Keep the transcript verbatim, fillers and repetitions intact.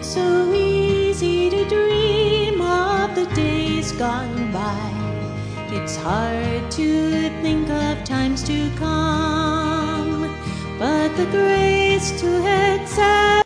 So easy to dream of the days gone by. It's hard to think of times to come, but the grace to accept